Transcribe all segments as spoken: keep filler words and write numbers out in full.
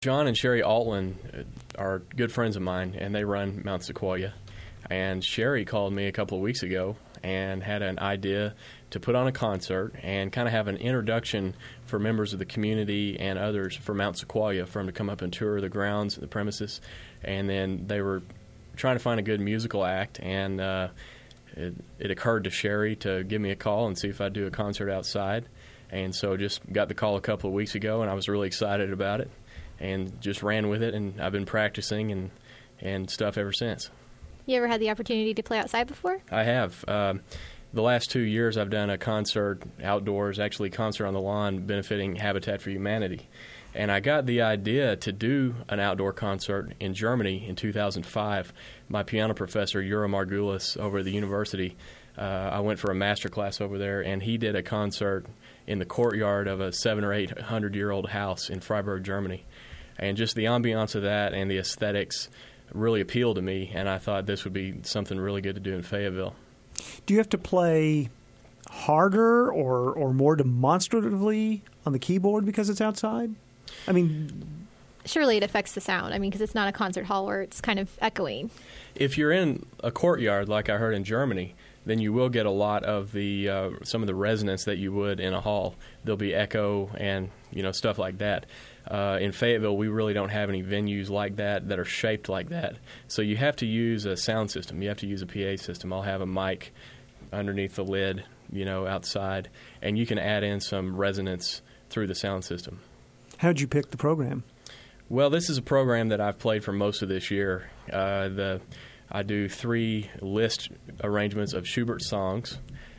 John and Sherry Altland are good friends of mine, and they run Mount Sequoia. And Sherry called me a couple of weeks ago and had an idea to put on a concert and kind of have an introduction for members of the community and others for Mount Sequoia, for them to come up and tour the grounds, the premises. And then they were trying to find a good musical act, and uh, it, it occurred to Sherry to give me a call and see if I'd do a concert outside. And so just got the call a couple of weeks ago, and I was really excited about it and just ran with it, and I've been practicing and, and stuff ever since. You ever had the opportunity to play outside before? I have. Um, the last two years I've done a concert outdoors, actually a concert on the lawn benefiting Habitat for Humanity. And I got the idea to do an outdoor concert in Germany in two thousand five. My piano professor, Jura Margulis, over at the university, uh, I went for a master class over there, and he did a concert in the courtyard of a seven or eight hundred year old house in Freiburg, Germany. And just the ambiance of that and the aesthetics really appealed to me, and I thought this would be something really good to do in Fayetteville. Do you have to play harder or, or more demonstratively on the keyboard because it's outside? I mean, surely it affects the sound. I mean, because it's not a concert hall where it's kind of echoing. If you're in a courtyard like I heard in Germany, then you will get a lot of the uh, some of the resonance that you would in a hall. There'll be echo and you know stuff like that. Uh, in Fayetteville, we really don't have any venues like that that are shaped like that. So you have to use a sound system. You have to use a P A system. I'll have a mic underneath the lid, you know, outside, and you can add in some resonance through the sound system. How'd you pick the program? Well, this is a program that I've played for most of this year. Uh, the I do three list arrangements of Schubert songs.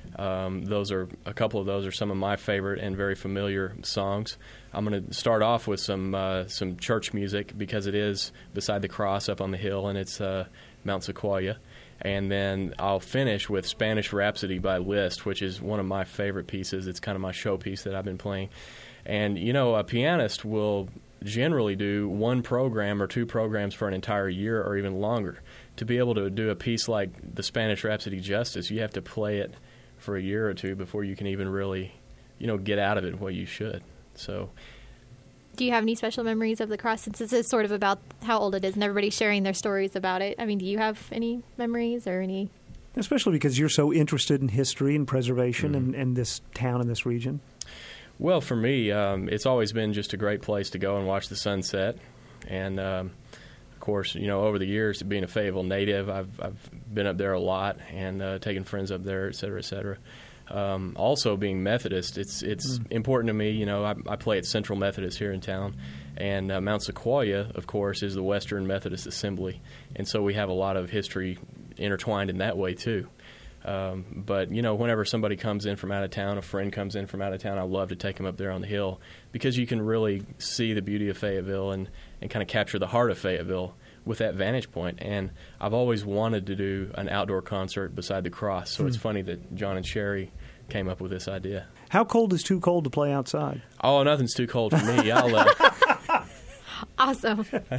Um, those are a couple of those are some of my favorite and very familiar songs. I'm going to start off with some uh, some church music because it is beside the cross up on the hill, and it's uh, Mount Sequoia. And then I'll finish with Spanish Rhapsody by Liszt, which is one of my favorite pieces. It's kind of my showpiece that I've been playing. And, you know, a pianist will generally do one program or two programs for an entire year or even longer. To be able to do a piece like the Spanish Rhapsody justice, you have to play it for a year or two before you can even really, you know, get out of it what you should. So, do you have any special memories of the cross, since this is sort of about how old it is and everybody's sharing their stories about it? I mean, do you have any memories or any? Especially because you're so interested in history and preservation mm-hmm. and, and this town and this region. Well, for me, um, it's always been just a great place to go and watch the sunset. And, um, of course, you know, over the years, being a Fayetteville native, I've, I've been up there a lot and uh, taken friends up there, et cetera, et cetera. Um, also, being Methodist, it's it's mm. important to me. You know, I, I play at Central Methodist here in town, and uh, Mount Sequoia, of course, is the Western Methodist Assembly, and so we have a lot of history intertwined in that way too. Um, but you know, whenever somebody comes in from out of town, a friend comes in from out of town, I love to take them up there on the hill because you can really see the beauty of Fayetteville and, and kind of capture the heart of Fayetteville with that vantage point. And I've always wanted to do an outdoor concert beside the cross, so mm. it's funny that John and Sherry came up with this idea. How cold is too cold to play outside? Oh, nothing's too cold for me. I'll uh, awesome. uh,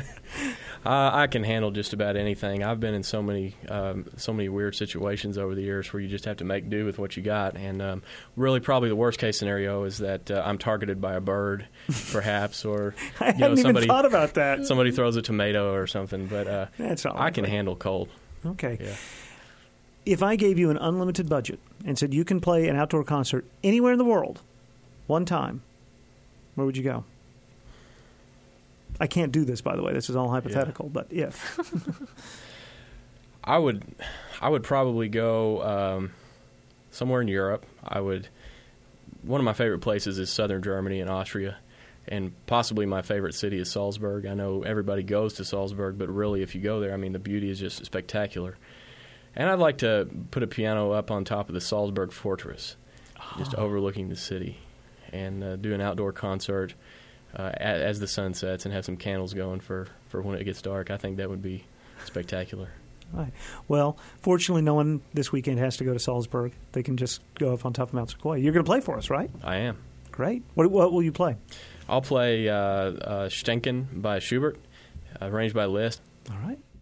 I can handle just about anything. I've been in so many um, so many weird situations over the years where you just have to make do with what you got. And um, really probably the worst case scenario is that uh, I'm targeted by a bird, perhaps, or I you hadn't know, somebody, even thought about that. Somebody throws a tomato or something. But uh, That's all I can right. handle cold. Okay. Yeah. If I gave you an unlimited budget and said you can play an outdoor concert anywhere in the world, one time, where would you go? I can't do this, by the way. This is all hypothetical, yeah. but if. I would I would probably go um, somewhere in Europe. I would. One of my favorite places is southern Germany and Austria, and possibly my favorite city is Salzburg. I know everybody goes to Salzburg, but really if you go there, I mean, the beauty is just spectacular. And I'd like to put a piano up on top of the Salzburg Fortress, oh. just overlooking the city, and uh, do an outdoor concert uh, as, as the sun sets and have some candles going for, for when it gets dark. I think that would be spectacular. Right. Well, fortunately, no one this weekend has to go to Salzburg. They can just go up on top of Mount Sequoia. You're going to play for us, right? I am. Great. What, what will you play? I'll play uh, uh, Stenken by Schubert, uh, arranged by Liszt. All right.